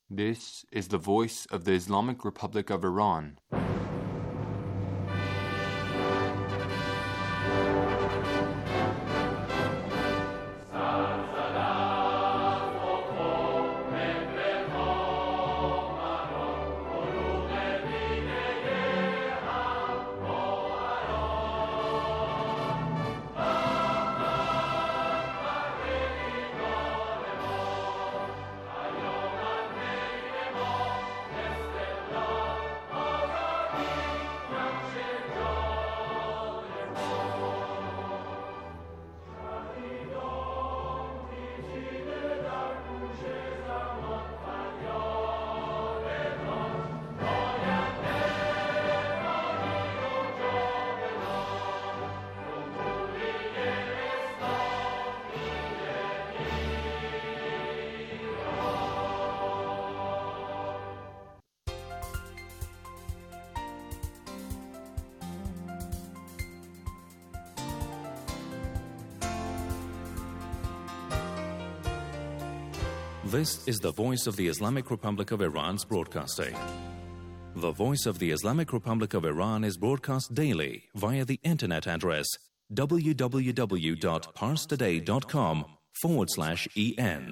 This is the voice of the Islamic Republic of Iran. This is the voice of the Islamic Republic of Iran's broadcasting. The voice of the Islamic Republic of Iran is broadcast daily via the internet address www.parstoday.com/en.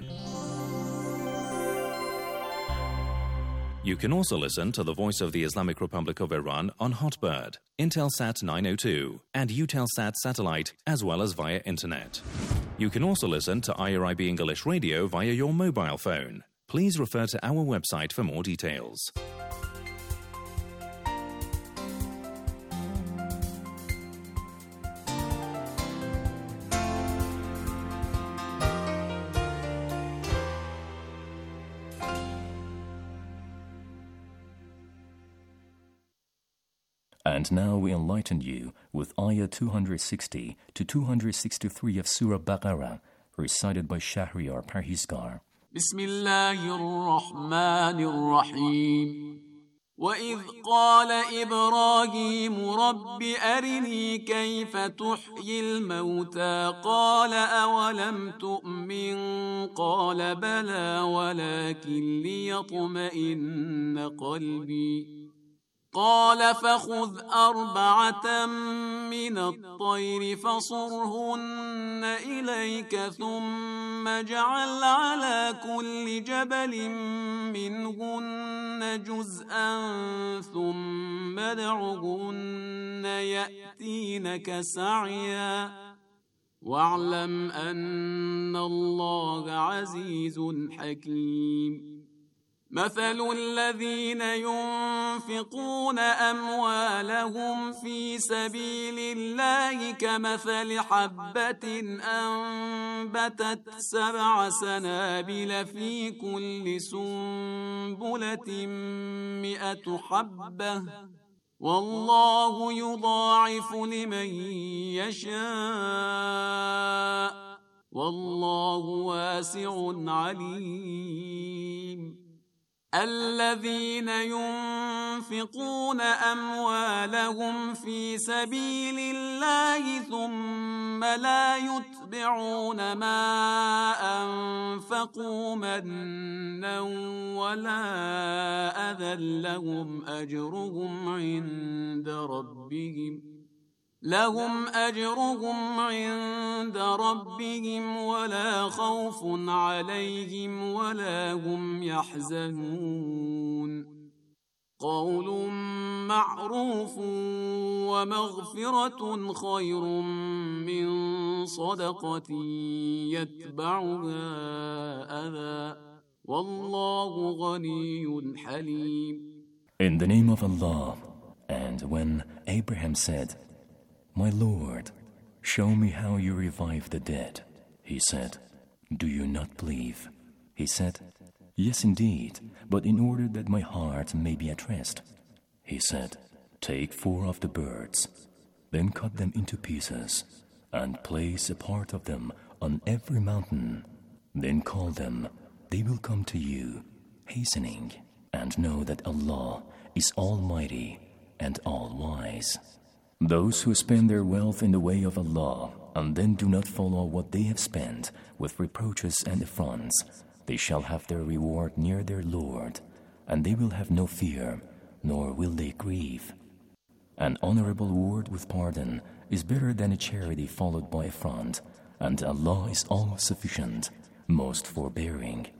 You can also listen to the voice of the Islamic Republic of Iran on Hotbird, Intelsat 902, and Eutelsat satellite, as well as via internet. You can also listen to IRIB English Radio via your mobile phone. Please refer to our website for more details. And now we enlighten you with Ayah 260 to 263 of Surah Baqarah, recited by Shahriar Parhizgar. Bismillahir-Rahmanir-Rahim. وَإِذْ قَالَ إِبْرَاهِيمُ رَبِّ أَرِنِي كَيْفَ تُحْيِي الْمَوْتَى قَالَ أَوَلَمْ تُؤْمِنْ قَالَ بَلَى وَلَكِنْ لِيَطْمَئِنَّ قَلْبِي قال فخذ 4 من الطير فصرهن إليك ثم اجعل على كل جبل منهن جزءا ثم ادعهن يأتينك سعيا واعلم أن الله عزيز حكيم مثل الذين ينفقون أموالهم في سبيل الله كمثل حبة أنبتت 7 سنابل في كل سنبلة 100 حبة والله يضاعف لمن يشاء والله واسع عليم الذين ينفقون أموالهم في سبيل الله ثم لا يتبعون ما أنفقوا منا ولا أذى لهم أجرهم عند ربهم ولا خوف عليهم ولا هم يحزنون قول معروف ومغفرة خير من صدقة يتبعها أذى والله غني حليم. In the name of Allah, and when Abraham said, My Lord, show me how you revive the dead. He said, Do you not believe? He said, Yes, indeed, but in order that my heart may be at rest. He said, Take 4 of the birds, then cut them into pieces, and place a part of them on every mountain. Then call them, they will come to you, hastening, and know that Allah is Almighty and All-Wise. Those who spend their wealth in the way of Allah and then do not follow what they have spent with reproaches and affronts, They shall have their reward near their Lord, and they will have no fear, nor will they grieve. An honorable word with pardon is better than a charity followed by affront, and Allah is all-sufficient, most forbearing.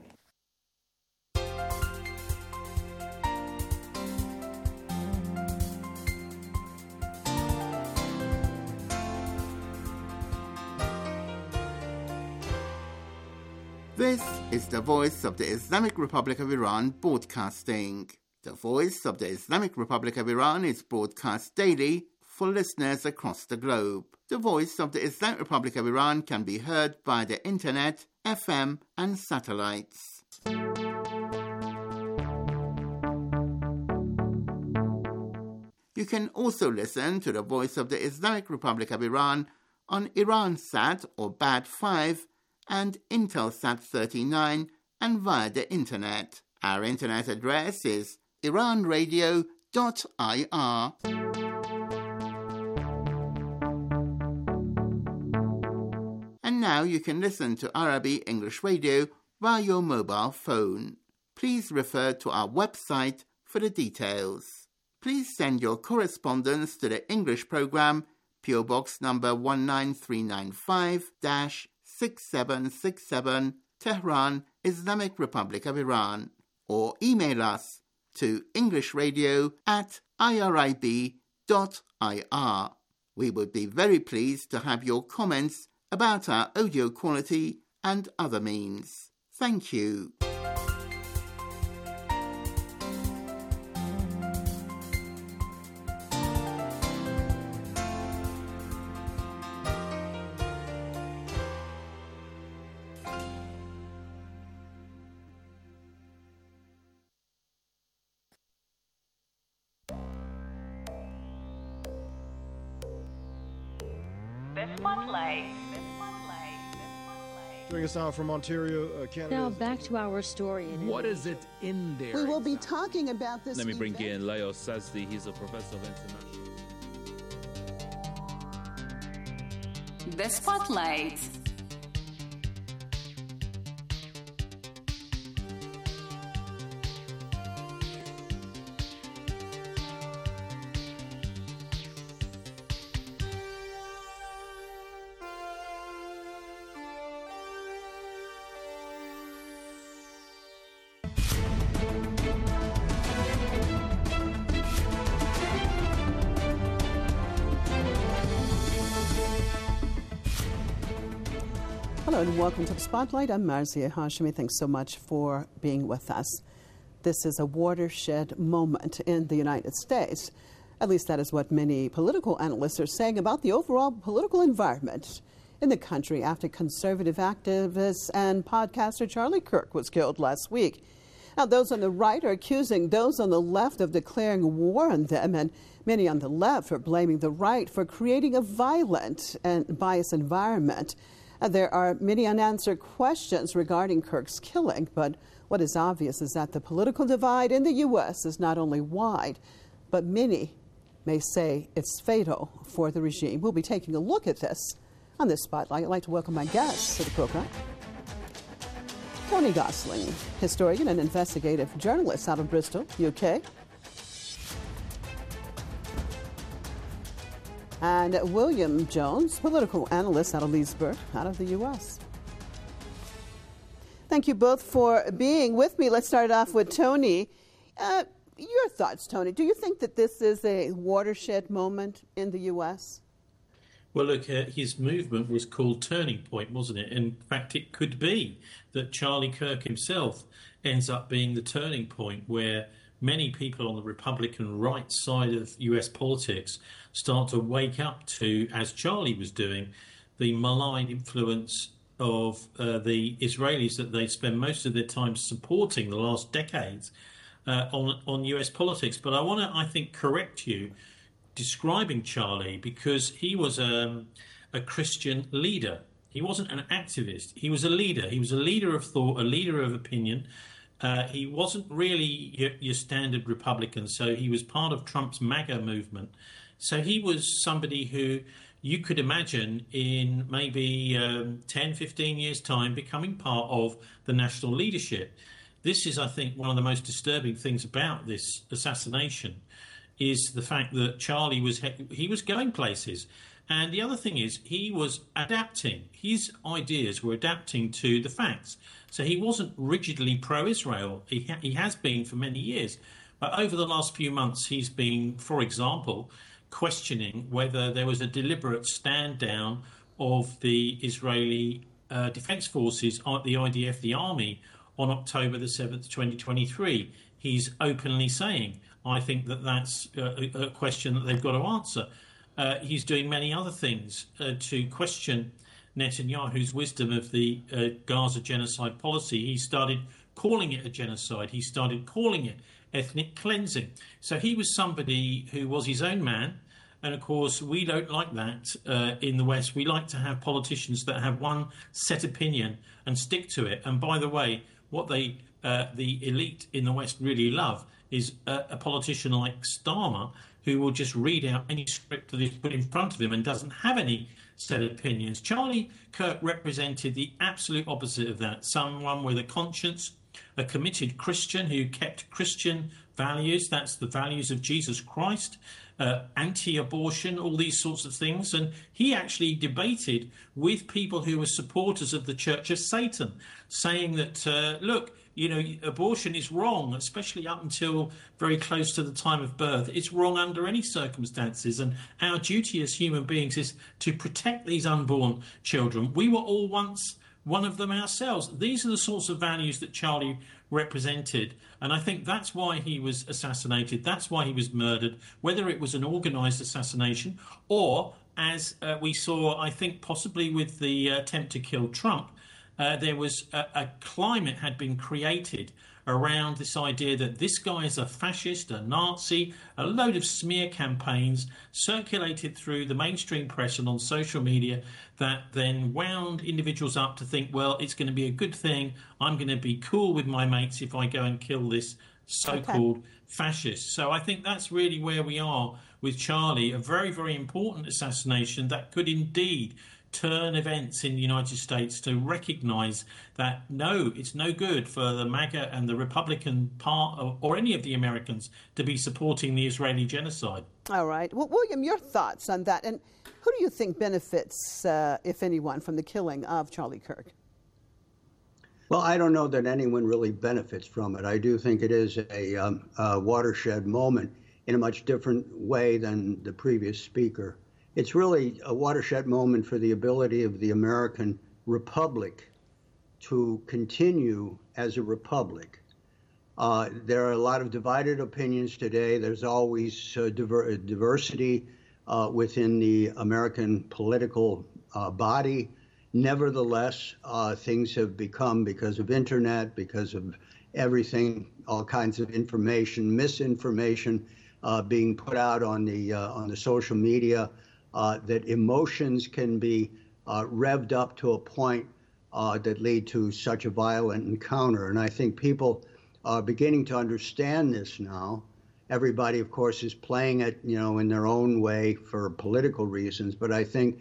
This is the Voice of the Islamic Republic of Iran broadcasting. The Voice of the Islamic Republic of Iran is broadcast daily for listeners across the globe. The Voice of the Islamic Republic of Iran can be heard via the internet, FM and satellites. You can also listen to the Voice of the Islamic Republic of Iran on Iransat or BAD5 and Intelsat 39 and via the internet. Our internet address is iranradio.ir. And now you can listen to Arabic English radio via your mobile phone. Please refer to our website for the details. Please send your correspondence to the English program, PO Box number 19395-6767, Tehran, Islamic Republic of Iran, or email us to englishradio@irib.ir. We would be very pleased to have your comments about our audio quality and other means. Thank you. Joining us now from Ontario, Canada. Now back to our story. What is it in there? We will be talking about this. Let me bring in Leo Sazdi. He's a professor of international. The Spotlight. Hello and welcome to the Spotlight. I'm Marzia Hashemi. Thanks so much for being with us. This is a watershed moment in the United States. At least that is what many political analysts are saying about the overall political environment in the country after conservative activist and podcaster Charlie Kirk was killed last week. Now, those on the right are accusing those on the left of declaring war on them, and many on the left are blaming the right for creating a violent and biased environment. There are many unanswered questions regarding Kirk's killing, but what is obvious is that the political divide in the U.S. is not only wide, but many may say it's fatal for the regime. We'll be taking a look at this on this Spotlight. I'd like to welcome my guests to the program. Tony Gosling, historian and investigative journalist out of Bristol, UK. And William Jones, political analyst out of Leesburg, out of the U.S. Thank you both for being with me. Let's start off with Tony. Your thoughts, Tony. Do you think that this is a watershed moment in the U.S.? Well, look, his movement was called Turning Point, wasn't it? In fact, it could be that Charlie Kirk himself ends up being the turning point where many people on the Republican right side of US politics start to wake up to, as Charlie was doing, the malign influence of the Israelis that they spend most of their time supporting the last decades on US politics. But I want to, I think, correct you describing Charlie, because he was a Christian leader. He wasn't an activist. He was a leader. He was a leader of thought, a leader of opinion. He wasn't really your standard Republican, so he was part of Trump's MAGA movement. So he was somebody who you could imagine in maybe 10, 15 years' time becoming part of the national leadership. This is, I think, one of the most disturbing things about this assassination is the fact that Charlie was going places. And the other thing is he was adapting. His ideas were adapting to the facts. So he wasn't rigidly pro-Israel. He has been for many years. But over the last few months, he's been, for example, questioning whether there was a deliberate stand down of the Israeli Defense Forces, the IDF, the army, on October the 7th, 2023. He's openly saying, I think that that's a question that they've got to answer. He's doing many other things to question Netanyahu's wisdom of the Gaza genocide policy. He started calling it a genocide. He started calling it ethnic cleansing. So he was somebody who was his own man. And of course, we don't like that in the West. We like to have politicians that have one set opinion and stick to it. And by the way, what the elite in the West really love is a politician like Starmer, who will just read out any script that is put in front of him and doesn't have any set opinions. Charlie Kirk represented the absolute opposite of that. Someone with a conscience, a committed Christian who kept Christian values. That's the values of Jesus Christ, anti-abortion, all these sorts of things. And he actually debated with people who were supporters of the Church of Satan, saying that, look, you know, abortion is wrong, especially up until very close to the time of birth. It's wrong under any circumstances. And our duty as human beings is to protect these unborn children. We were all once one of them ourselves. These are the sorts of values that Charlie represented. And I think that's why he was assassinated. That's why he was murdered, whether it was an organised assassination or, as we saw, I think possibly with the attempt to kill Trump, there was a climate had been created around this idea that this guy is a fascist, a Nazi, a load of smear campaigns circulated through the mainstream press and on social media that then wound individuals up to think, well, it's going to be a good thing. I'm going to be cool with my mates if I go and kill this so-called fascist. So I think that's really where we are with Charlie, a very, very important assassination that could indeed turn events in the United States to recognise that, no, it's no good for the MAGA and the Republican part or any of the Americans to be supporting the Israeli genocide. All right. Well, William, your thoughts on that. And who do you think benefits, if anyone, from the killing of Charlie Kirk? Well, I don't know that anyone really benefits from it. I do think it is a watershed moment in a much different way than the previous speaker. It's really a watershed moment for the ability of the American republic to continue as a republic. There are a lot of divided opinions today. There's always diversity within the American political body. Nevertheless, things have become, because of internet, because of everything, all kinds of information, misinformation being put out on the social media, that emotions can be revved up to a point that lead to such a violent encounter. And I think people are beginning to understand this now. Everybody, of course, is playing it, in their own way for political reasons. But I think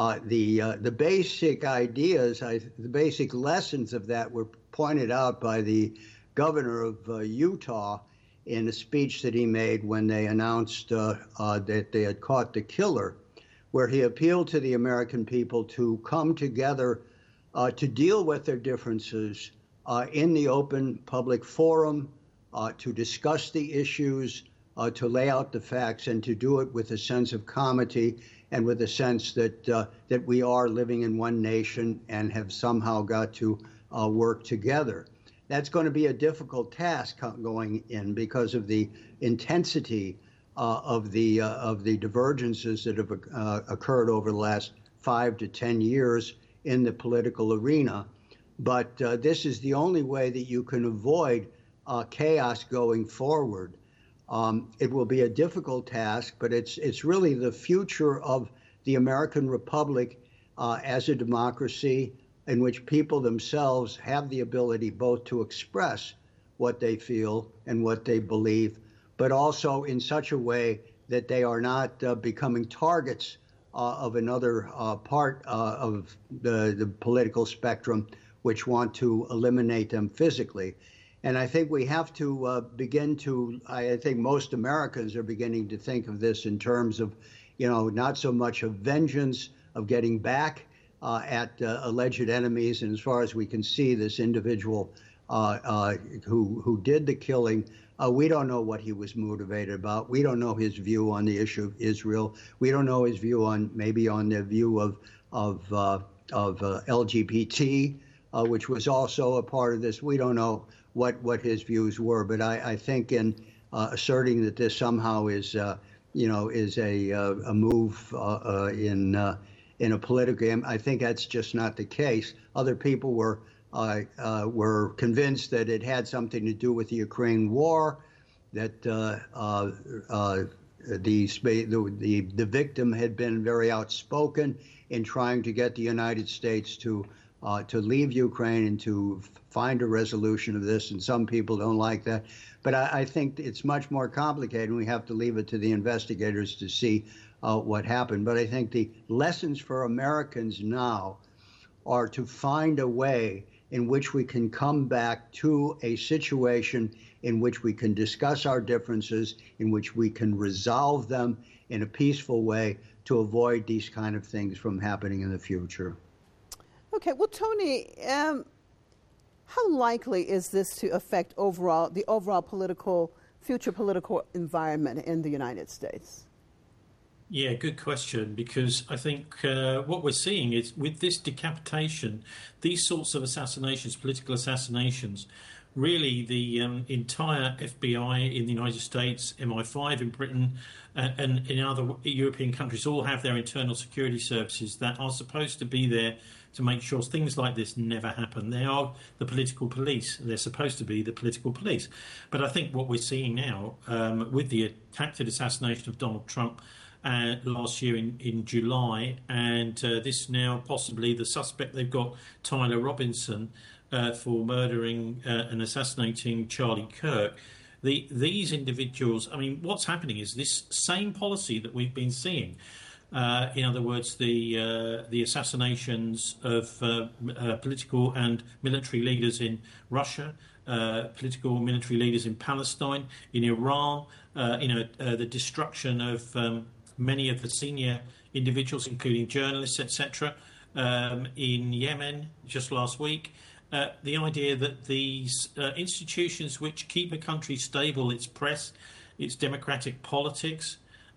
the basic ideas, the basic lessons of that were pointed out by the governor of Utah in a speech that he made when they announced that they had caught the killer, where he appealed to the American people to come together to deal with their differences in the open public forum, to discuss the issues, to lay out the facts, and to do it with a sense of comity and with a sense that we are living in one nation and have somehow got to work together. That's going to be a difficult task going in because of the intensity of the divergences that have occurred over the last 5 to 10 years in the political arena. But this is the only way that you can avoid chaos going forward. It will be a difficult task, but it's really the future of the American Republic as a democracy in which people themselves have the ability both to express what they feel and what they believe, but also in such a way that they are not becoming targets of another part of the political spectrum which want to eliminate them physically. And I think we have to begin to, I think most Americans are beginning to think of this in terms of, not so much of vengeance, of getting back at alleged enemies. And as far as we can see, this individual who did the killing, we don't know what he was motivated about. We don't know his view on the issue of Israel. We don't know his view on the view of LGBT, which was also a part of this. We don't know what his views were, but I think in asserting that this somehow is a move in a political game, I think that's just not the case. Other people were convinced that it had something to do with the Ukraine war, that the victim had been very outspoken in trying to get the United States to leave Ukraine and to find a resolution of this, and some people don't like that. But I think it's much more complicated, and we have to leave it to the investigators to see what happened. But I think the lessons for Americans now are to find a way in which we can come back to a situation in which we can discuss our differences, in which we can resolve them in a peaceful way to avoid these kind of things from happening in the future. Okay, well, Tony, how likely is this to affect the overall future political environment in the United States? Yeah, good question, because I think what we're seeing is with this decapitation, these sorts of assassinations, political assassinations, really the entire FBI in the United States, MI5 in Britain, and in other European countries all have their internal security services that are supposed to be there to make sure things like this never happen. They are the political police. They're supposed to be the political police. But I think what we're seeing now with the attempted assassination of Donald Trump last year in July, and this now possibly the suspect they've got, Tyler Robinson, for murdering and assassinating Charlie Kirk. These individuals, I mean, what's happening is this same policy that we've been seeing. In other words, the assassinations of political and military leaders in Russia, political and military leaders in Palestine, in Iran, the destruction of many of the senior individuals, including journalists, etc., in Yemen just last week. The idea that these institutions which keep a country stable, its press, its democratic politics,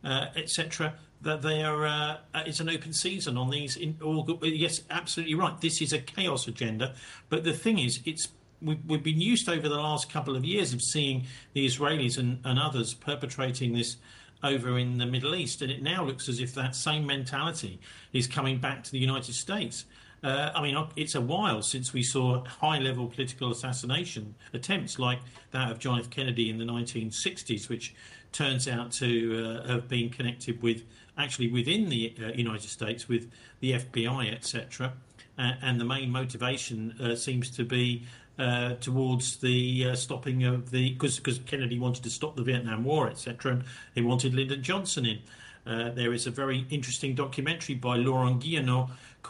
etc., that they are it's an open season on these. Yes, absolutely right. This is a chaos agenda. But the thing is, we've been used over the last couple of years of seeing the Israelis and others perpetrating this over in the Middle East, and it now looks as if that same mentality is coming back to the United States. I mean, it's a while since we saw high-level political assassination attempts like that of John F. Kennedy in the 1960s, which turns out to have been connected with, actually within the United States, with the FBI, etc. And the main motivation seems to be towards the stopping of because Kennedy wanted to stop the Vietnam War, etc., and he wanted Lyndon Johnson in. There is a very interesting documentary by Laurent Guillenot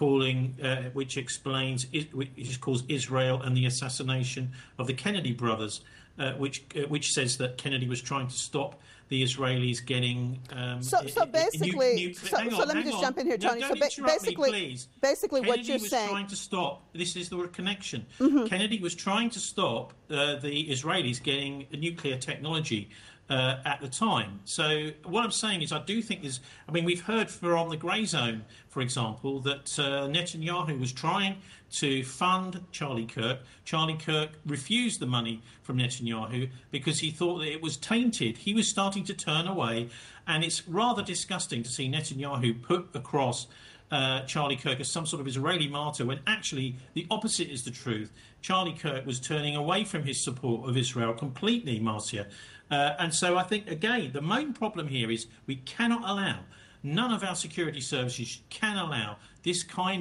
which explains, which calls Israel and the Assassination of the Kennedy Brothers, which says that Kennedy was trying to stop the Israelis getting. So basically, let me just jump in here, Tony. No, don't interrupt me, please. Basically, Kennedy what you're was saying. Trying to stop. This is the connection. Mm-hmm. Kennedy was trying to stop the Israelis getting nuclear technology at the time. So what I'm saying is I do think there's... I mean, we've heard from the Grey Zone, for example, that Netanyahu was trying to fund Charlie Kirk. Charlie Kirk refused the money from Netanyahu because he thought that it was tainted. He was starting to turn away, and it's rather disgusting to see Netanyahu put across Charlie Kirk as some sort of Israeli martyr, when actually the opposite is the truth. Charlie Kirk was turning away from his support of Israel completely, Marcia. And so I think, again, the main problem here is we cannot allow, none of our security services can allow this kind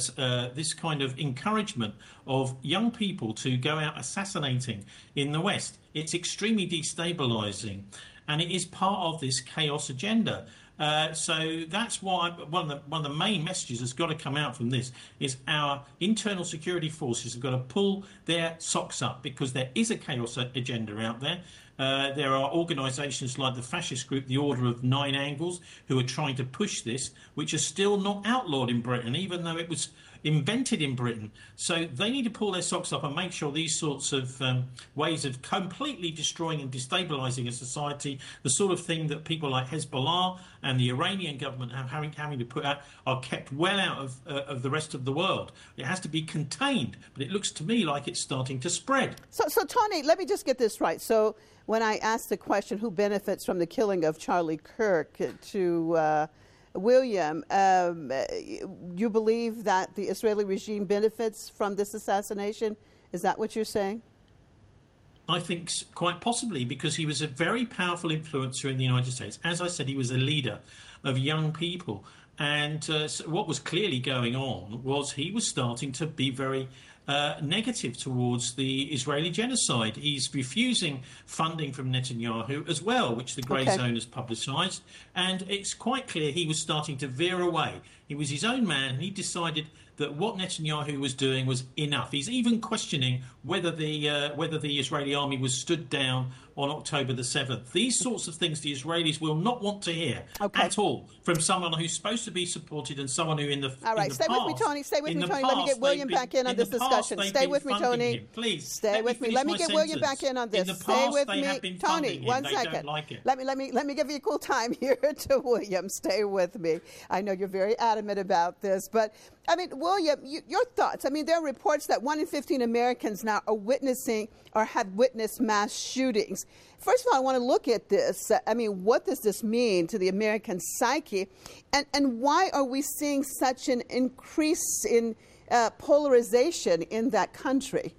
of encouragement of young people to go out assassinating in the West. It's extremely destabilising, and it is part of this chaos agenda. So that's why one of the main messages that's got to come out from this is our internal security forces have got to pull their socks up, because there is a chaos agenda out there. There are organisations like the fascist group, the Order of Nine Angles, who are trying to push this, which is still not outlawed in Britain, even though it was invented in Britain. So they need to pull their socks up and make sure these sorts of ways of completely destroying and destabilising a society, the sort of thing that people like Hezbollah and the Iranian government are having to put out, are kept well out of the rest of the world. It has to be contained, but it looks to me like it's starting to spread. So Tony, let me just get this right. So when I asked the question, who benefits from the killing of Charlie Kirk, to William, you believe that the Israeli regime benefits from this assassination? Is that what you're saying? I think quite possibly, because he was a very powerful influencer in the United States. As I said, he was a leader of young people. And so what was clearly going on was he was starting to be very negative towards the Israeli genocide. He's refusing funding from Netanyahu as well, which the Grey Zone has publicised. And it's quite clear he was starting to veer away. He was his own man, and he decided that what Netanyahu was doing was enough. He's even questioning whether the Israeli army was stood down on October the 7th. These sorts of things the Israelis will not want to hear at all from someone who's supposed to be supported and someone who in the All right, stay with me, Tony. Stay with me, Tony. Let me get William back in on this discussion. Stay with me, Tony. Please. Stay with me. Let me get William back in on this. Stay with me, Tony. 1 second. Let me give you equal time here to William. Stay with me. I know you're very adamant about this, but I mean, William, your thoughts. I mean, there are reports that 1 in 15 Americans now are witnessing or have witnessed mass shootings. First of all, I want to look at this. I mean, what does this mean to the American psyche? And why are we seeing such an increase in polarization in that country?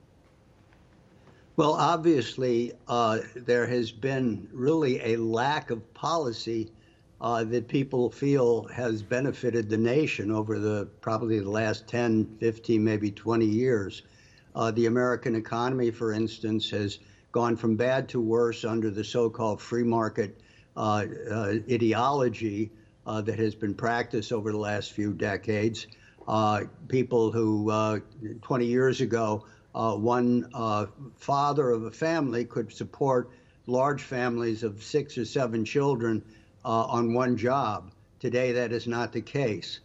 Well, obviously, there has been really a lack of policy that people feel has benefited the nation over probably the last 10, 15, maybe 20 years. The American economy, for instance, has gone from bad to worse under the so-called free market ideology that has been practiced over the last few decades. People who 20 years ago, one father of a family could support large families of 6 or 7 children on one job. Today, that is not the case.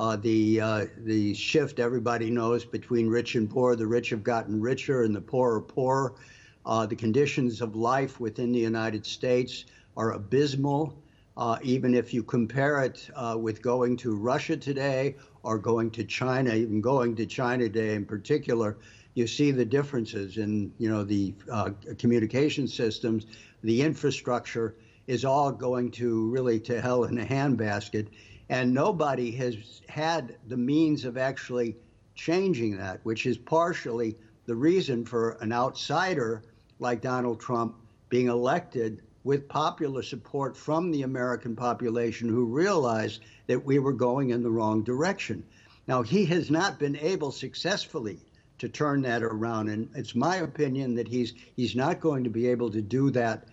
The shift everybody knows between rich and poor, the rich have gotten richer and the poor are poorer. The conditions of life within the United States are abysmal. Even if you compare it with going to Russia today or going to China, even going to China today in particular, you see the differences in, the communication systems, the infrastructure is all going to really to hell in a handbasket. And nobody has had the means of actually changing that, which is partially the reason for an outsider like Donald Trump being elected with popular support from the American population who realized that we were going in the wrong direction. Now, he has not been able successfully to turn that around. And it's my opinion that he's not going to be able to do that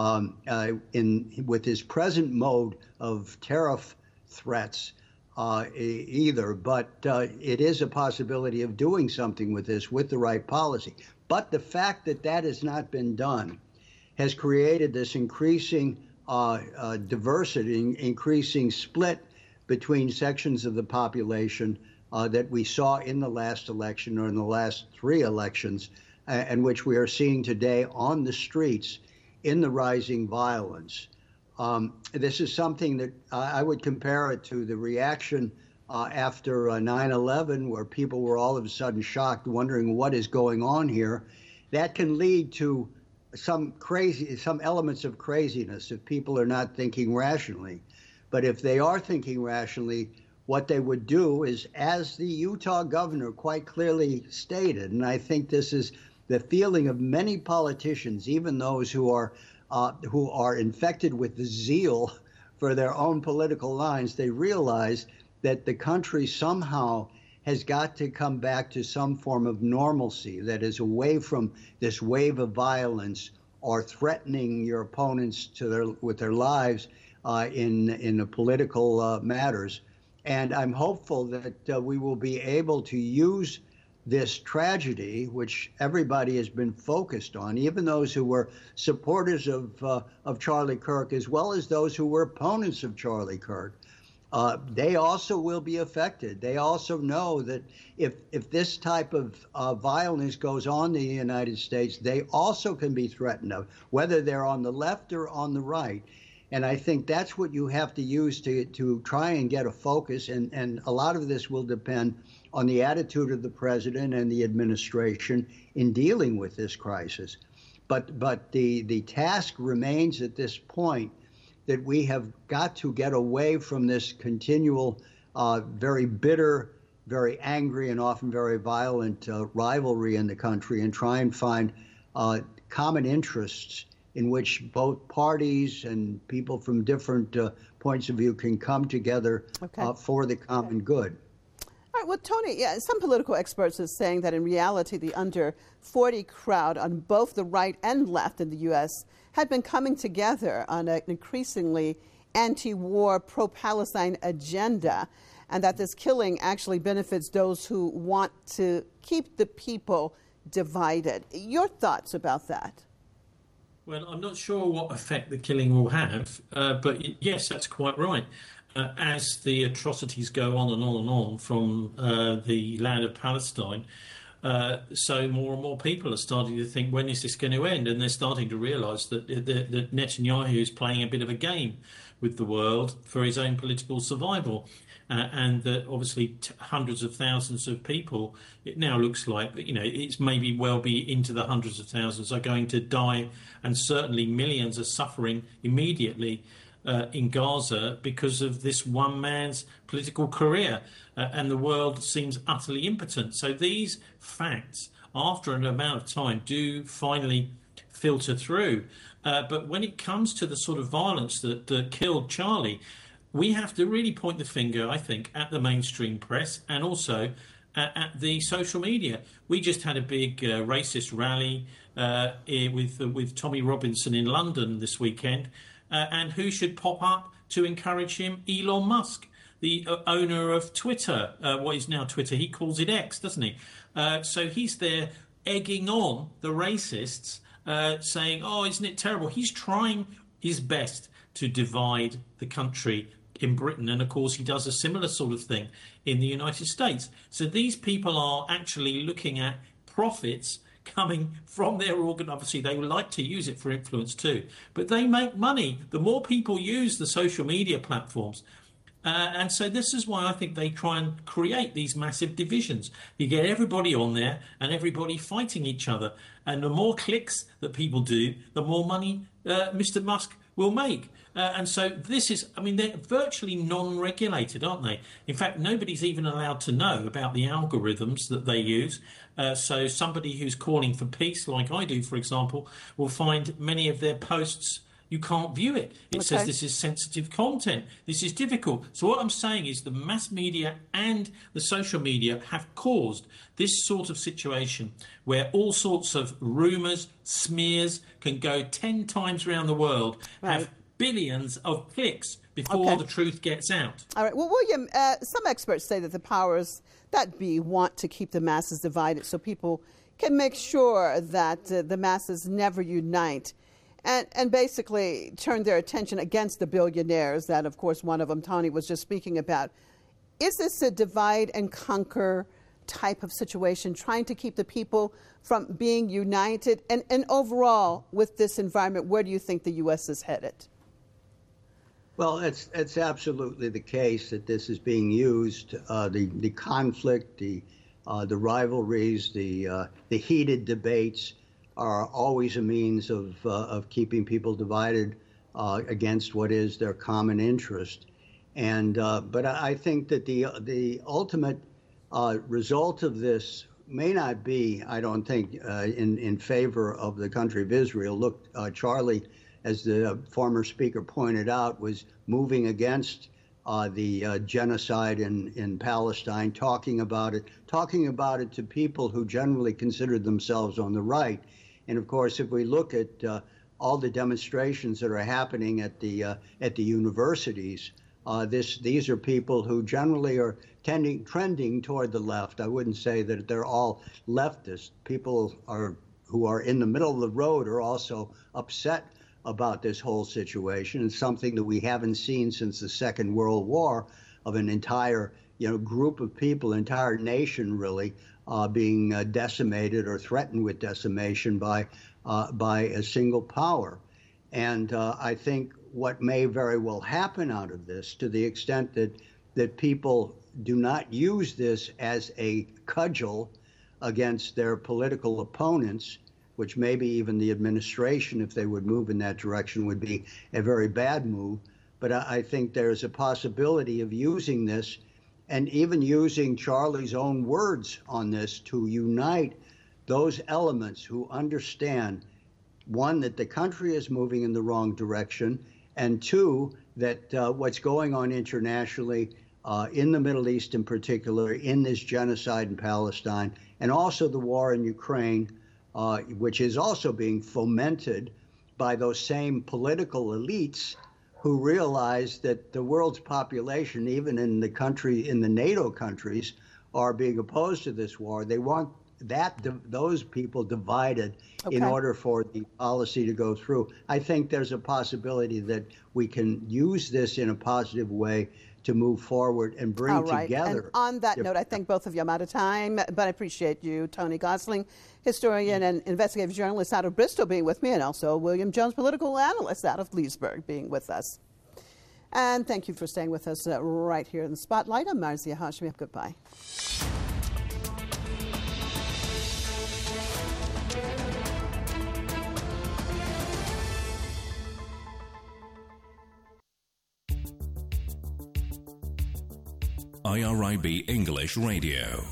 with his present mode of tariff threats either. But it is a possibility of doing something with this with the right policy. But the fact that that has not been done has created this increasing diversity, increasing split between sections of the population that we saw in the last election or in the last 3 elections, and which we are seeing today on the streets in the rising violence. This is something that I would compare it to the reaction after 9/11, where people were all of a sudden shocked, wondering what is going on here. That can lead to some elements of craziness if people are not thinking rationally. But if they are thinking rationally, what they would do is, as the Utah governor quite clearly stated, and I think this is the feeling of many politicians, even those who are infected with the zeal for their own political lines, they realize that the country somehow has got to come back to some form of normalcy that is away from this wave of violence or threatening your opponents with their lives in the political matters. And I'm hopeful that we will be able to use this tragedy, which everybody has been focused on, even those who were supporters of Charlie Kirk, as well as those who were opponents of Charlie Kirk. They also will be affected. They also know that if this type of violence goes on in the United States, they also can be threatened of, whether they're on the left or on the right. And I think that's what you have to use to try and get a focus. And a lot of this will depend on the attitude of the president and the administration in dealing with this crisis. But the task remains at this point that we have got to get away from this continual, very bitter, very angry, and often very violent rivalry in the country, and try and find common interests in which both parties and people from different points of view can come together for the common good. All right, well, Tony, some political experts are saying that in reality, the under 40 crowd on both the right and left in the U.S. had been coming together on an increasingly anti-war, pro-Palestine agenda, and that this killing actually benefits those who want to keep the people divided. Your thoughts about that? Well, I'm not sure what effect the killing will have, but yes, that's quite right. As the atrocities go on and on and on from the land of Palestine, so more and more people are starting to think, when is this going to end? And they're starting to realise that Netanyahu is playing a bit of a game with the world for his own political survival. And that obviously hundreds of thousands of people, it now looks like, it's maybe well be into the hundreds of thousands are going to die, and certainly millions are suffering immediately in Gaza because of this one man's political career, and the world seems utterly impotent. So these facts, after an amount of time, do finally filter through. But when it comes to the sort of violence that killed Charlie, we have to really point the finger, I think, at the mainstream press and also at the social media. We just had a big racist rally with Tommy Robinson in London this weekend. And who should pop up to encourage him? Elon Musk, the owner of Twitter, what is now Twitter. He calls it X, doesn't he? So he's there egging on the racists, saying, oh, isn't it terrible? He's trying his best to divide the country in Britain. And, of course, he does a similar sort of thing in the United States. So these people are actually looking at profits coming from their organ. Obviously, they would like to use it for influence too. But they make money. The more people use the social media platforms. And so this is why I think they try and create these massive divisions. You get everybody on there and everybody fighting each other. And the more clicks that people do, the more money Mr. Musk will make. And so this is, they're virtually non-regulated, aren't they? In fact, nobody's even allowed to know about the algorithms that they use. So somebody who's calling for peace, like I do, for example, will find many of their posts, you can't view it. It says this is sensitive content. This is difficult. So what I'm saying is the mass media and the social media have caused this sort of situation where all sorts of rumours, smears can go 10 times around the world, have billions of clicks before the truth gets out. All right. Well, William, some experts say that the powers that be want to keep the masses divided so people can make sure that the masses never unite and basically turn their attention against the billionaires that, of course, one of them, Tony, was just speaking about. Is this a divide and conquer type of situation, trying to keep the people from being united? And overall, with this environment, where do you think the U.S. is headed? Well, it's absolutely the case that this is being used. The conflict, the rivalries, the heated debates are always a means of keeping people divided against what is their common interest. And but I think that the ultimate result of this may not be, I don't think, in favor of the country of Israel. Look, Charlie, as the former speaker pointed out, was moving against the genocide in Palestine, talking about it to people who generally considered themselves on the right. And of course, if we look at all the demonstrations that are happening at the universities. These are people who generally are trending toward the left. I wouldn't say that they're all leftists. People who are in the middle of the road are also upset about this whole situation. It's something that we haven't seen since the Second World War, of an entire group of people, entire nation really, being decimated or threatened with decimation by a single power. And I think what may very well happen out of this, to the extent that people do not use this as a cudgel against their political opponents, which maybe even the administration, if they would move in that direction, would be a very bad move. But I think there's a possibility of using this, and even using Charlie's own words on this, to unite those elements who understand, one, that the country is moving in the wrong direction, and two, that what's going on internationally, in the Middle East in particular, in this genocide in Palestine, and also the war in Ukraine, which is also being fomented by those same political elites who realize that the world's population, even in the NATO countries, are being opposed to this war. They want those people divided in order for the policy to go through. I think there's a possibility that we can use this in a positive way to move forward and bring together. And on that note, I thank both of you. I'm out of time, but I appreciate you, Tony Gosling, historian and investigative journalist out of Bristol, being with me, and also William Jones, political analyst out of Leesburg, being with us. And thank you for staying with us right here in the Spotlight. I'm Marzia Hashmi. Goodbye. IRIB English Radio.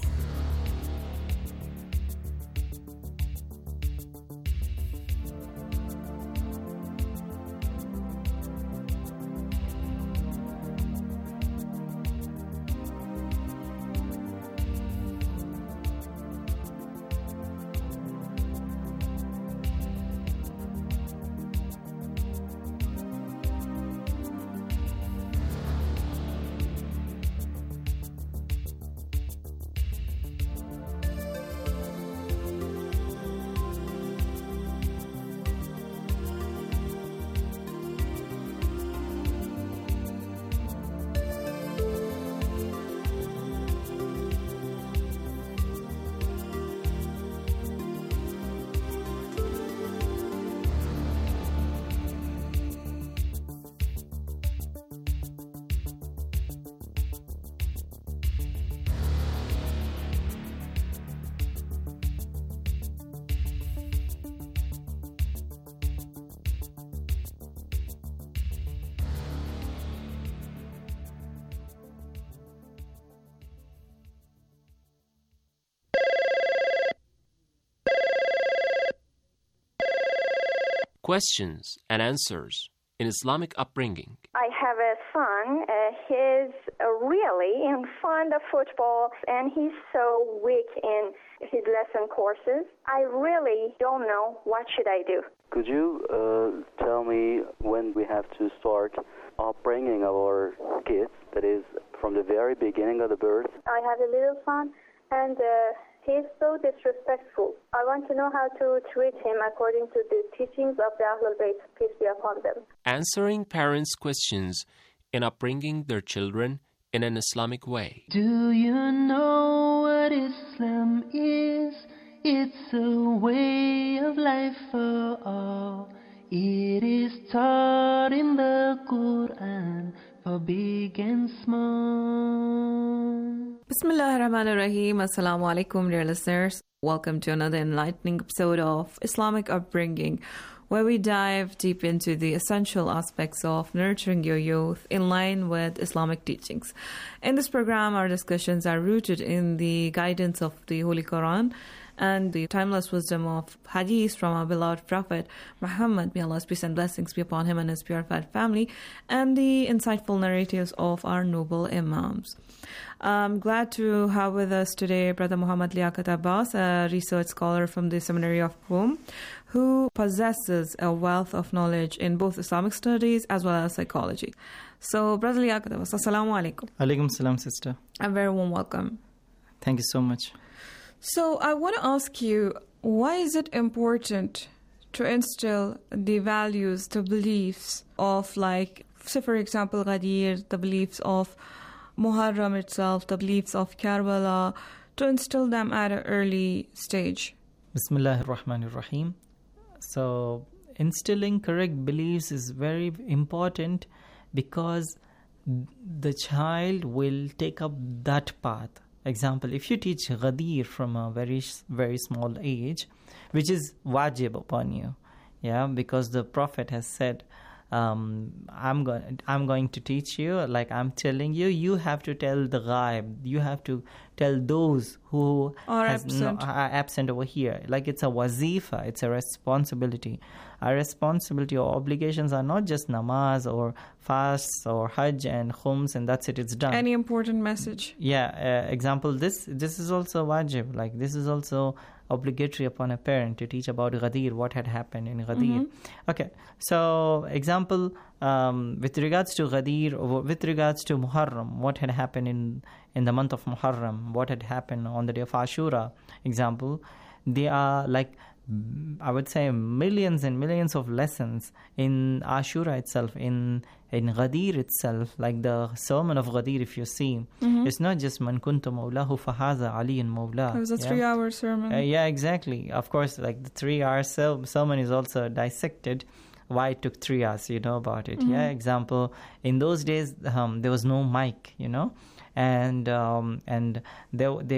Questions and answers in Islamic upbringing. I have a son. He's really fond of football, and he's so weak in his lesson courses. I really don't know what should I do. Could you tell me when we have to start upbringing our kids, that is, from the very beginning of the birth? I have a little son, and he's so disrespectful. I want to know how to treat him according to the teachings of the Ahlul Bayt, peace be upon them. Answering parents' questions in upbringing their children in an Islamic way. Do you know what Islam is? It's a way of life for all. It is taught in the Quran for big and small. Bismillah ar-Rahman ar-Rahim. Assalamu alaikum, dear listeners. Welcome to another enlightening episode of Islamic Upbringing, where we dive deep into the essential aspects of nurturing your youth in line with Islamic teachings. In this program, our discussions are rooted in the guidance of the Holy Quran and the timeless wisdom of hadith from our beloved Prophet Muhammad, may Allah's peace and blessings be upon him and his purified family, and the insightful narratives of our noble Imams. I'm glad to have with us today Brother Muhammad Liaquat Abbas, a research scholar from the Seminary of Qom, who possesses a wealth of knowledge in both Islamic studies as well as psychology. So, Brother Liaqat, assalamu alaikum. Alaikum salam, sister. A very warm welcome. Thank you so much. So, I want to ask you, why is it important to instill the values, the beliefs of, like, say for example, Ghadir, the beliefs of Muharram itself, the beliefs of Karbala, to instill them at an early stage? Bismillahir Rahmanir Rahim. So, instilling correct beliefs is very important because the child will take up that path. Example, if you teach Ghadir from a very, very small age, which is wajib upon you, because the Prophet has said, I'm going to teach you, like I'm telling you, you have to tell the ghaib, you have to tell those who are absent over here. Like it's a wazifa, it's a responsibility. Our responsibility or obligations are not just namaz or fasts or hajj and khums and that's it, it's done. Any important message? Example, this is also wajib, like this is also obligatory upon a parent to teach about Ghadir, what had happened in Ghadir. Okay, so example, with regards to Ghadir, with regards to Muharram, what had happened in the month of Muharram, what had happened on the day of Ashura, example, they are like, I would say, millions and millions of lessons in Ashura itself, in Ghadir itself, like the sermon of Ghadir, if you see, it's not just Man kuntu mawlahu fahaza aliyun mawla. It was a 3-hour sermon. Exactly. Of course, like the 3-hour sermon is also dissected. Why it took 3 hours, you know about it. Example, in those days, there was no mic, and there were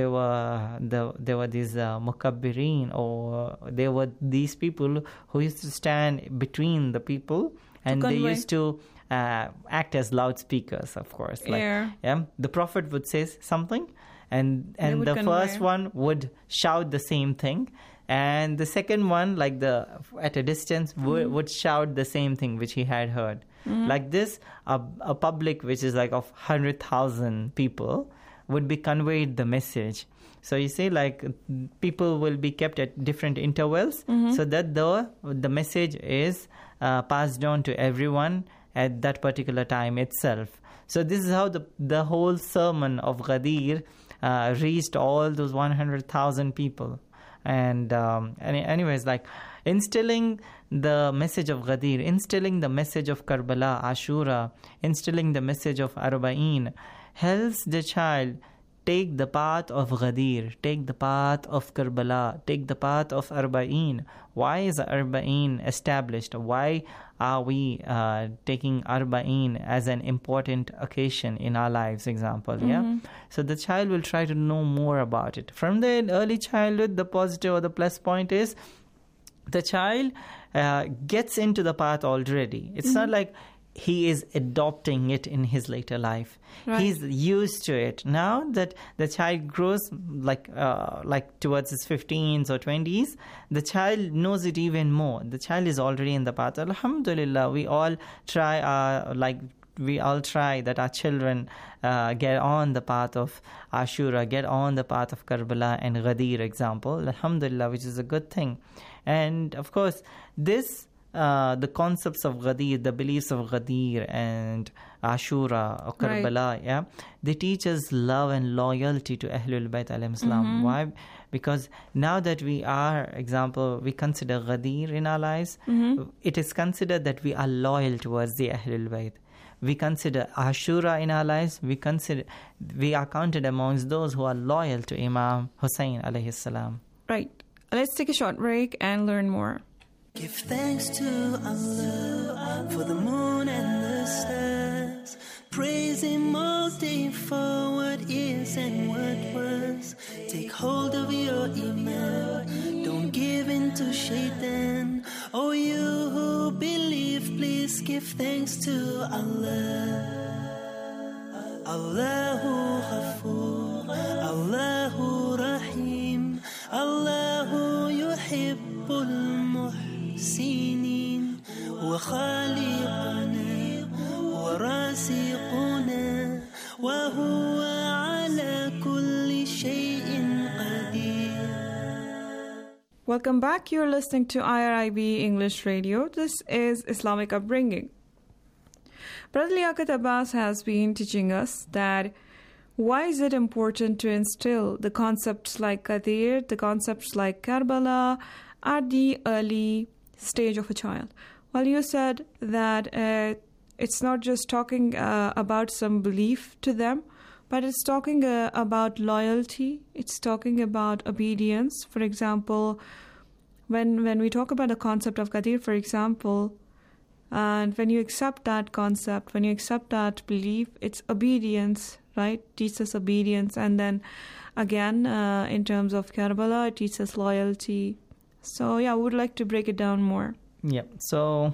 these mukabbirin, or there were these people who used to stand between the people, and they used to act as loudspeakers, of course. The Prophet would say something, and the first one would shout the same thing, and the second one, like at a distance, would shout the same thing which he had heard. Like this, a public which is like of 100,000 people would be conveyed the message. So you see, like people will be kept at different intervals, so that the message is passed on to everyone at that particular time itself. So this is how the whole sermon of Ghadir reached all those 100,000 people. And anyways, like instilling the message of Ghadir, instilling the message of Karbala, Ashura, instilling the message of Arba'in helps the child take the path of Ghadir, take the path of Karbala, take the path of Arba'in. Why is Arba'in established? Why are we taking Arba'in as an important occasion in our lives, example, So the child will try to know more about it. From the early childhood, the positive or the plus point is the child gets into the path already. It's not like he is adopting it in his later life. Right. He's used to it. Now that the child grows like towards his 15s or 20s, the child knows it even more. The child is already in the path. Alhamdulillah, we all try that our children get on the path of Ashura, get on the path of Karbala and Ghadir, example. Alhamdulillah, which is a good thing. And of course, this the concepts of Ghadir, the beliefs of Ghadir and Ashura or Karbala, they teach us love and loyalty to Ahlul Bayt alayhim salam. Why? Because now that we consider Ghadir in our lives, it is considered that we are loyal towards the Ahlul Bayt. We consider Ashura in our lives, we are counted amongst those who are loyal to Imam Hussein alayhi salam. Right. Let's take a short break and learn more. Give thanks to Allah for the moon and the stars. Praise Him all day for what is and what was. Take hold of your Iman, don't give in to Shaitan. Oh, you who believe, please give thanks to Allah. Allahu Ghafoor, Allahu Rahim, Allahu Yuhibbul سنين وخالقنا ورازقنا وهو على كل شيء قدير. Welcome back. You're listening to IRIB English Radio. This is Islamic Upbringing. Brother Liaquat Abbas has been teaching us that why is it important to instill the concepts like Ghadir, the concepts like Karbala at the early stage of a child. Well, you said that it's not just talking about some belief to them, but it's talking about loyalty. It's talking about obedience. For example, when we talk about the concept of Ghadir, for example, and when you accept that concept, when you accept that belief, it's obedience, right? It teaches obedience. And then again, in terms of Karbala, it teaches loyalty. So yeah, I would like to break it down more. Yeah. So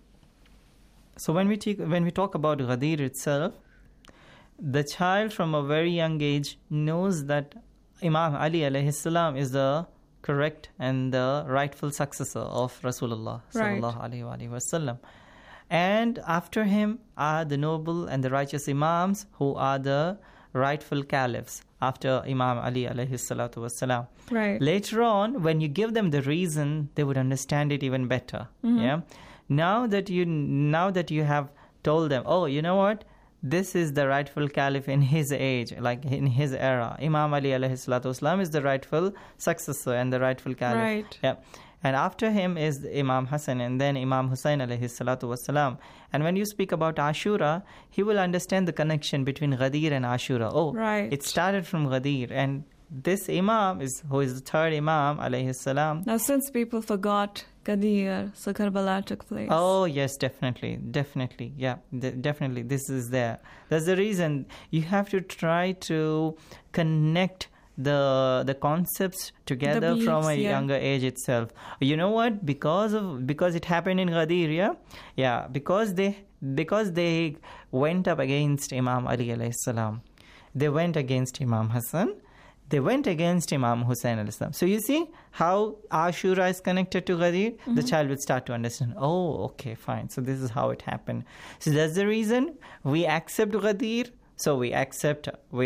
when we talk about Ghadir itself, the child from a very young age knows that Imam Ali alayhi salam is the correct and the rightful successor of Rasulullah sallallahu alaihi wasallam. And after him are the noble and the righteous Imams who are the rightful caliphs after Imam Ali alayhi salatu wasalam. Right. Later on, when you give them the reason, they would understand it even better. Mm-hmm. Yeah. Now that you have told them, oh, you know what? This is the rightful caliph in his age, like in his era. Imam Ali alayhi salatu wasalam is the rightful successor and the rightful caliph. Right. Yeah. And after him is Imam Hassan and then Imam Hussein alayhi salatu wasalam. And when you speak about Ashura, he will understand the connection between Ghadir and Ashura. Oh, right. It started from Ghadir. And this Imam who is the third Imam alayhi salam. Now, since people forgot Ghadir, so Karbala took place. Oh, yes, definitely. Yeah, definitely. This is there. That's the reason you have to try to connect the concepts together from a younger age itself. You know what? Because it happened in Ghadir, because they went up against Imam Ali alayhi salam. They went against Imam Hassan. They went against Imam Hussein alayhi salam. So you see how Ashura is connected to Ghadir? Mm-hmm. The child would start to understand, oh, okay, fine. So this is how it happened. So that's the reason we accept Ghadir. So we accept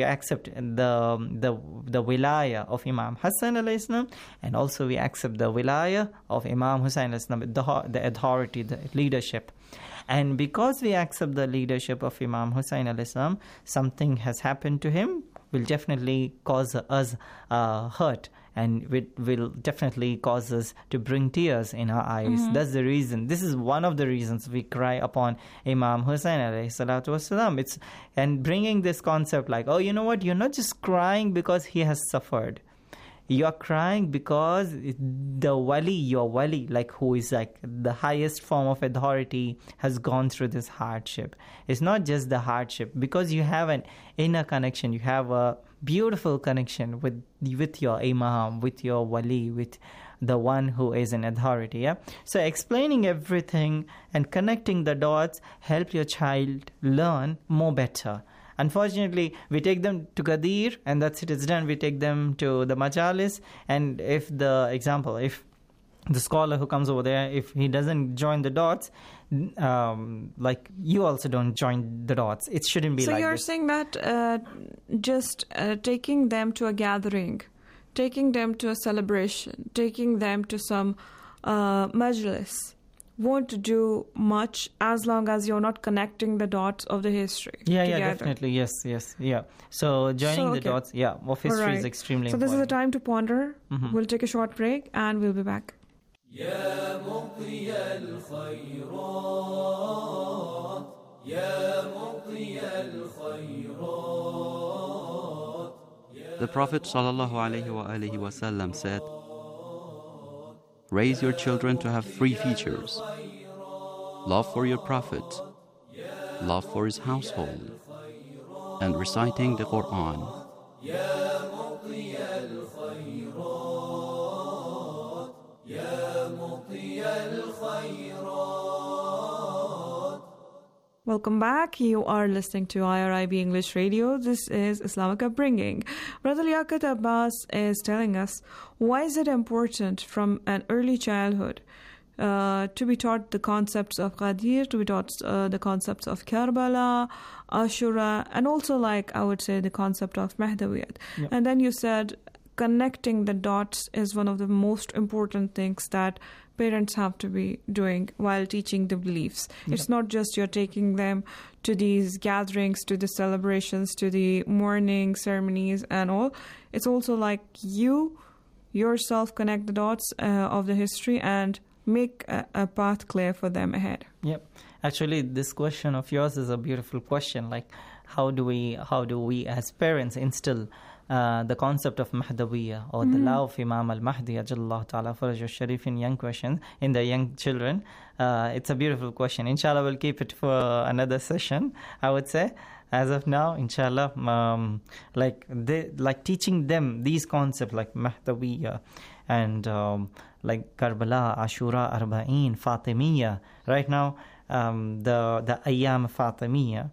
the wilaya of Imam Hassan alayhi salam, and also we accept the wilaya of Imam Hussein alayhi salam, the authority, the leadership. And because we accept the leadership of Imam Hussein alayhi salam, something has happened to him, will definitely cause us hurt, and it will definitely cause us to bring tears in our eyes. Mm-hmm. That's the reason. This is one of the reasons we cry upon Imam Hussein alayhi salatu wasalam. And bringing this concept like, oh, you know what? You're not just crying because he has suffered. You're crying because your wali, like who is like the highest form of authority, has gone through this hardship. It's not just the hardship, because you have an inner connection. You have a beautiful connection with your imam, with your wali, with the one who is an authority. Yeah. So explaining everything and connecting the dots help your child learn more better. Unfortunately, we take them to Ghadir and that's it, it's done. We take them to the Majalis, and if the scholar who comes over there, if he doesn't join the dots, like you also don't join the dots. It shouldn't be like this. So you're saying that just taking them to a gathering, taking them to a celebration, taking them to some majlis won't do much as long as you're not connecting the dots of the history together. Yeah, definitely. Yes. Yeah. So joining the dots, of history is extremely important. So this is a time to ponder. Mm-hmm. We'll take a short break and we'll be back. يا مطي الخيرات يا مطي الخيرات. The Prophet ﷺ said, raise your children to have three features: love for your Prophet, love for his household, and reciting the Quran. Welcome back. You are listening to IRIB English Radio. This is Islamic Upbringing. Brother Liaquat Abbas is telling us why is it important from an early childhood to be taught the concepts of Ghadir, to be taught the concepts of Karbala, Ashura, and also, like I would say, the concept of Mahdawiyat. Yep. And then you said connecting the dots is one of the most important things that parents have to be doing while teaching the beliefs. Yep. It's not just you're taking them to these gatherings, to the celebrations, to the morning ceremonies and all. It's also like you yourself connect the dots of the history and make a path clear for them ahead. Yep. Actually, this question of yours is a beautiful question. Like, how do we as parents instill the concept of Mahdawiyya or the love of Imam al-Mahdi Ajallahu Ta'ala Faraj al-Sharif in the young children? It's a beautiful question. Inshallah, we'll keep it for another session, I would say. As of now, inshallah, like teaching them these concepts like Mahdawiyya and like Karbala, Ashura, Arba'in, Fatimiyya. Right now, the Ayyam Fatimiyya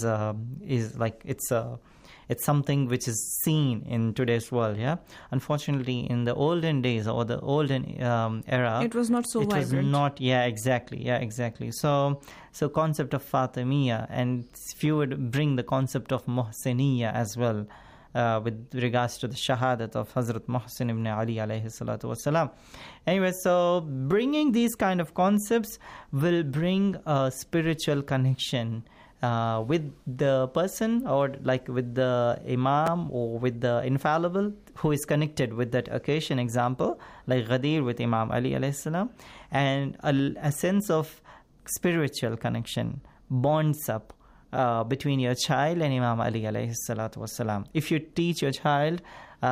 is like it's something which is seen in today's world. Yeah, unfortunately, in the olden days or the olden era, it was not so vibrant. It was not. Yeah, exactly. So concept of Fatimiyya, and if you would bring the concept of Muhsiniyya as well, with regards to the shahadat of Hazrat Muhsin ibn Ali alayhi salatu wasalam. Anyway, so bringing these kind of concepts will bring a spiritual connection with the person, or like with the imam or with the infallible who is connected with that occasion. Example, like Ghadir with Imam Ali alayhi salam, and a sense of spiritual connection bonds up between your child and Imam Ali alayhi salatu wasalam. If you teach your child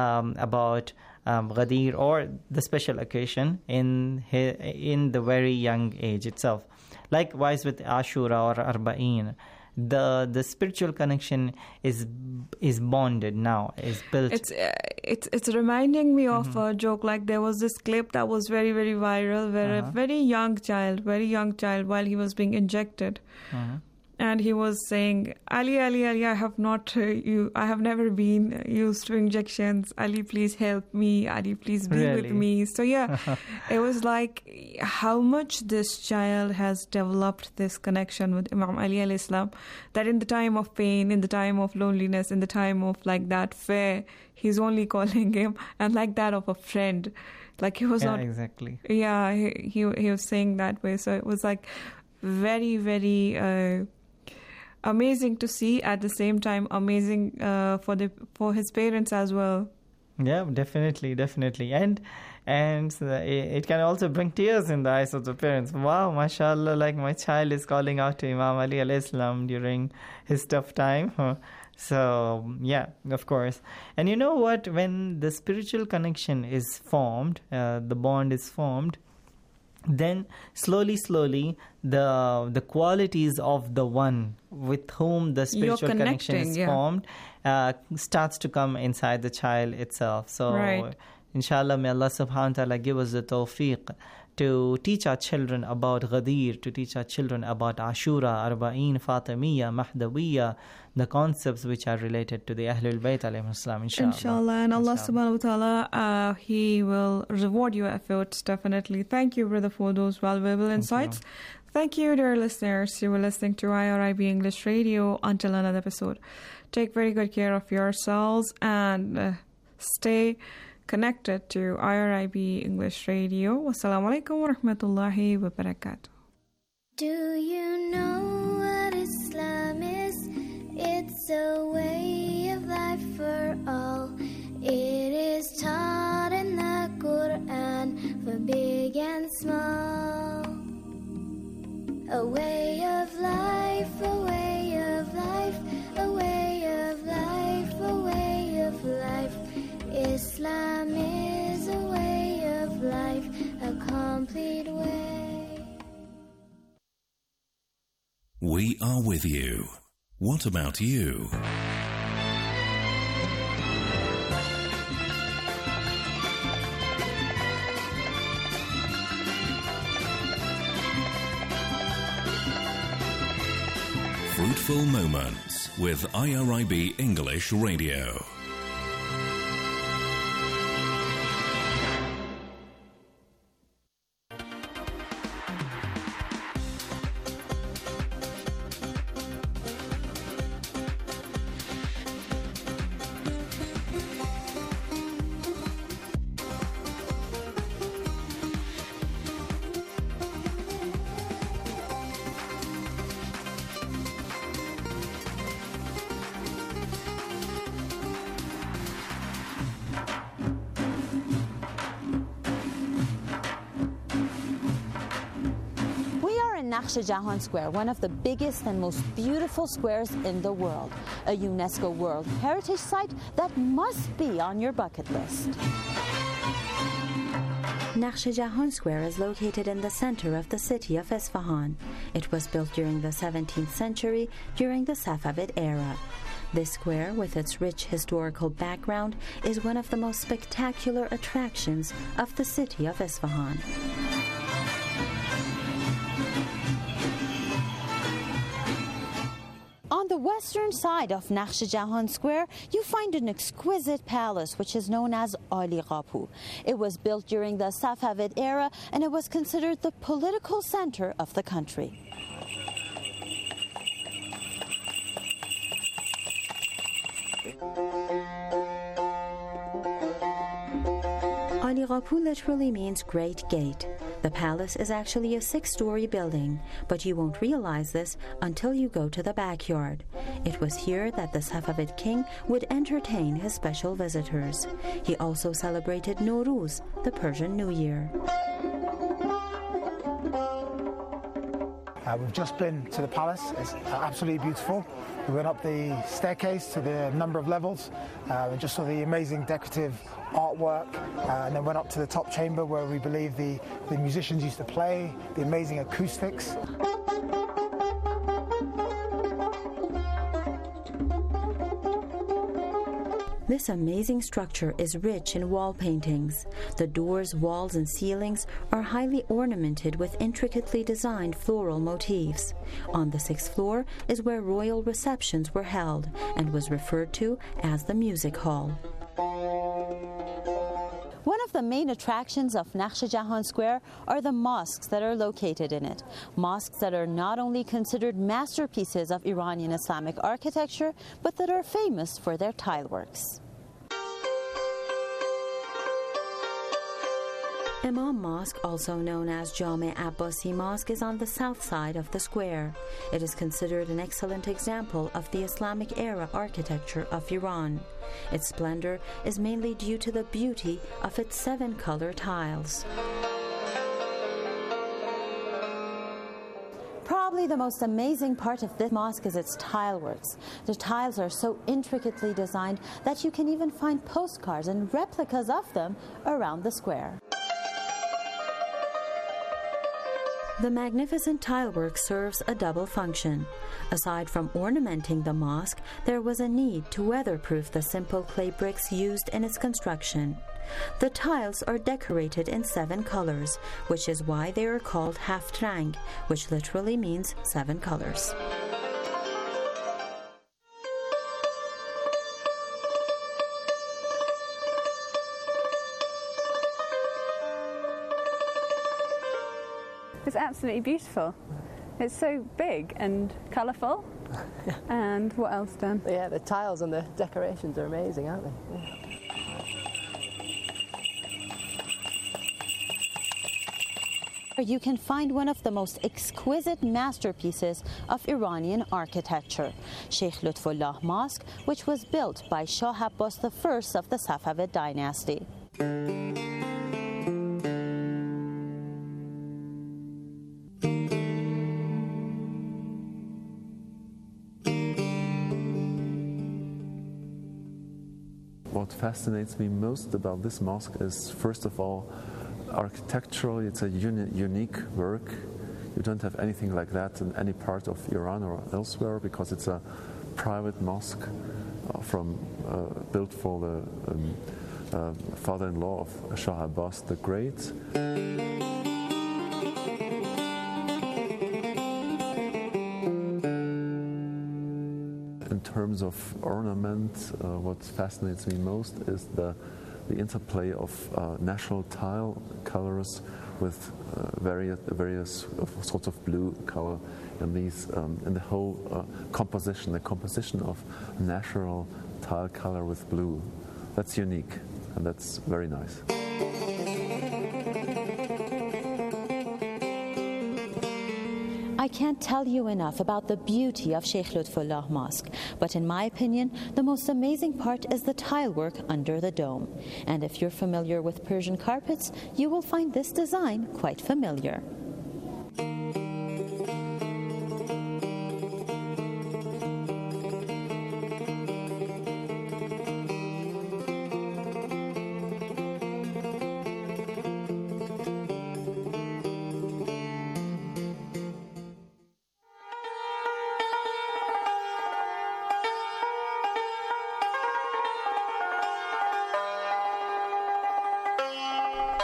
about Ghadir or the special occasion in the very young age itself, likewise with Ashura or Arba'in, the spiritual connection is bonded now, is built. It's reminding me of a joke. Like, there was this clip that was very, very viral where a very young child, while he was being injected, and he was saying, Ali, I have never been used to injections. Ali, please help me. Ali, please be with me. So yeah, it was like how much this child has developed this connection with Imam Ali alayhi salam, that in the time of pain, in the time of loneliness, in the time of like that fear, he's only calling him, and like that of a friend. Like he was not exactly. Yeah, he was saying that way. So it was like very, very amazing to see, at the same time amazing for his parents as well. Yeah, definitely, and it can also bring tears in the eyes of the parents. Wow, mashallah, like my child is calling out to Imam Ali alayhi salam during his tough time. So yeah, of course. And you know what, when the spiritual connection is formed, the bond is formed, then slowly the qualities of the one with whom the spiritual connection is formed starts to come inside the child itself. So inshallah, may Allah subhanahu wa ta'ala give us the tawfiq to teach our children about Ghadir, to teach our children about Ashura, Arba'in, Fatimiyya, Mahdawiyya, the concepts which are related to the Ahlul Bayt alayhi salam, inshallah. And Allah subhanahu wa ta'ala, He will reward your efforts, definitely. Thank you, brother, for those valuable insights. Thank you, dear listeners. You were listening to IRIB English Radio. Until another episode, take very good care of yourselves and stay connected to IRIB English Radio. Wassalamu alaikum wa rahmatullahi wa barakatuh. Do you know what Islam is? It's a way of life for all. It is taught in the Quran for big and small. A way of life, a way of life, a way of life, a way of life. Islam is a way of life, a complete way. We are with you. What about you? Fruitful Moments with IRIB English Radio. Naqsh Jahan Square, one of the biggest and most beautiful squares in the world, a UNESCO World Heritage Site that must be on your bucket list. Naqsh Jahan Square is located in the center of the city of Isfahan. It was built during the 17th century during the Safavid era. This square, with its rich historical background, is one of the most spectacular attractions of the city of Isfahan. On the western side of Naqsh Jahan Square, you find an exquisite palace which is known as Ali Qapu. It was built during the Safavid era and it was considered the political center of the country. Ali Qapu literally means Great Gate. The palace is actually a 6-story building, but you won't realize this until you go to the backyard. It was here that the Safavid king would entertain his special visitors. He also celebrated Nowruz, the Persian New Year. We've just been to the palace. It's absolutely beautiful. We went up the staircase to the number of levels and just saw the amazing decorative artwork, and then went up to the top chamber where we believe the musicians used to play, the amazing acoustics. This amazing structure is rich in wall paintings. The doors, walls, and ceilings are highly ornamented with intricately designed floral motifs. On the 6th floor is where royal receptions were held and was referred to as the music hall. One of the main attractions of Naqsh Jahan Square are the mosques that are located in it. Mosques that are not only considered masterpieces of Iranian Islamic architecture, but that are famous for their tileworks. Imam Mosque, also known as Jame Abbasi Mosque, is on the south side of the square. It is considered an excellent example of the Islamic era architecture of Iran. Its splendor is mainly due to the beauty of its 7-color tiles. Probably the most amazing part of this mosque is its tileworks. The tiles are so intricately designed that you can even find postcards and replicas of them around the square. The magnificent tilework serves a double function. Aside from ornamenting the mosque, there was a need to weatherproof the simple clay bricks used in its construction. The tiles are decorated in 7 colors, which is why they are called Haftrang, which literally means 7 colors. It's absolutely beautiful. It's so big and colourful. And what else, Dan? Yeah, the tiles and the decorations are amazing, aren't they? Yeah. You can find one of the most exquisite masterpieces of Iranian architecture, Sheikh Lutfullah Mosque, which was built by Shah Abbas I of the Safavid dynasty. What fascinates me most about this mosque is, first of all, architecturally it's a unique work. You don't have anything like that in any part of Iran or elsewhere, because it's a private mosque built for the father-in-law of Shah Abbas the Great. In terms of ornament, what fascinates me most is the interplay of natural tile colors with various sorts of blue color in these in the whole composition. The composition of natural tile color with blue, that's unique and that's very nice. I can't tell you enough about the beauty of Sheikh Lutfullah Mosque, but in my opinion, the most amazing part is the tilework under the dome. And if you're familiar with Persian carpets, you will find this design quite familiar.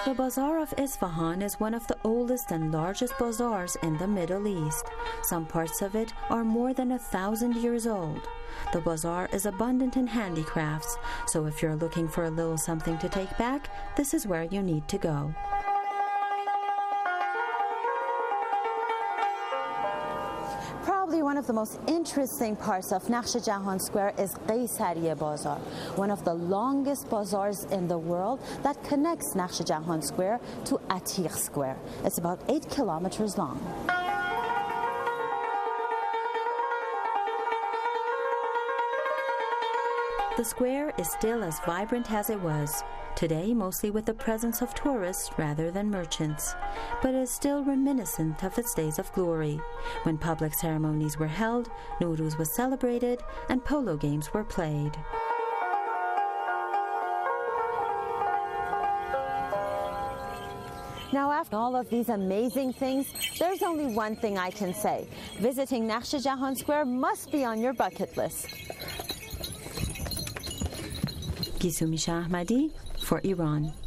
The Bazaar of Isfahan is one of the oldest and largest bazaars in the Middle East. Some parts of it are more than 1,000 years old. The bazaar is abundant in handicrafts, so if you're looking for a little something to take back, this is where you need to go. Probably one of the most interesting parts of Nakhsh Jahan Square is Qaysariya Bazaar, one of the longest bazaars in the world that connects Nakhsh Jahan Square to Atiq Square. It's about 8 kilometers long. The square is still as vibrant as it was, today mostly with the presence of tourists rather than merchants, but it is still reminiscent of its days of glory, when public ceremonies were held, Nowruz was celebrated, and polo games were played. Now, after all of these amazing things, there's only one thing I can say. Visiting Nakhsh Jahan Square must be on your bucket list. Gisumi Shah Ahmadi for Iran.